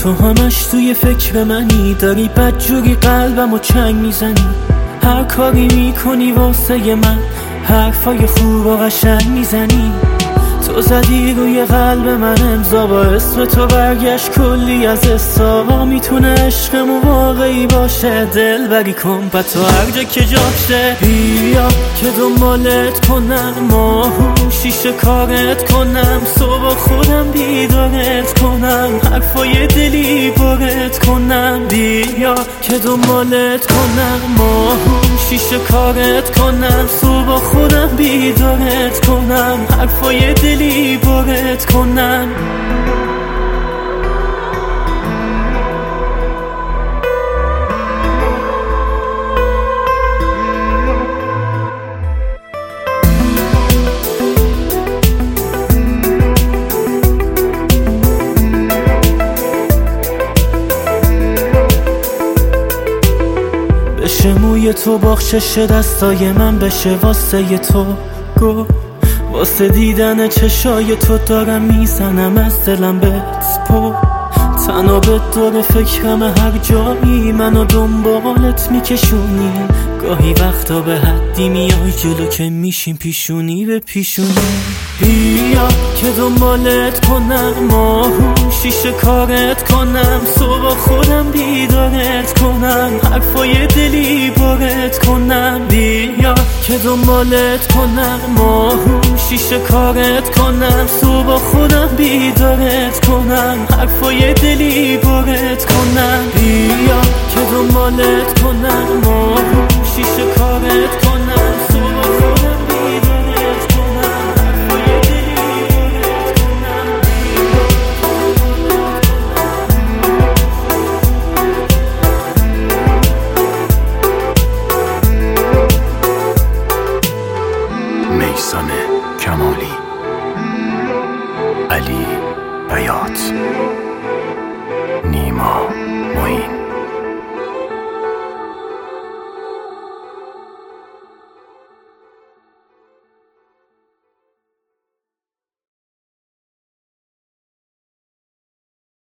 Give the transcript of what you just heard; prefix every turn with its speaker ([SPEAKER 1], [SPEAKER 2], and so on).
[SPEAKER 1] تو همش توی فکر منی، داری بدجوری قلبمو چنگ میزنی. هر کاری میکنی واسه من، حرفای خوب و قشنگ میزنی. تو زدی روی قلب من امضا، با اسم تو برگشت کلی از حسا. میتونه عشقمون واقعی باشه، دل بری کن تو هر جا که جاشه. بیا که دنبالت کنم، ماهو شیشه کارت کنم، صبح خودم بیدارت کنم، حرفای دلی برت کنم. بیا که دنبالت کنم، ماهو شیشه کارت کنم، صبح خودم بیدارت کنم، حرفای دلی برت کنم. بشه موی تو بخشش دستای من، بشه واسه تو گل، واسه دیدن چشای تو دارم میزنم از دلم بهت پر. تنها به دور فکرم هر جایی، منو دنبالت میکشونی. گاهی وقتا به حدی میای جلو که میشیم پیشونی به پیشونی. بیا که دنبالت کنم، ماهو شیشه کارت کنم، صبح خودم بیدارت کنم، حرفای دلی برت کنم. بیا که دنبالت کنم، ماهو شیشه کارت کنم، صبح خودم بیدارت کنم، حرفای دلی برت کنم. بیا که دنبالت کنم، ماهو شیشه کارت کنم، صبح خودم بیدارت کنم، حرفای دلی برت کنم.
[SPEAKER 2] میثم کمالی، علی بیات، نیما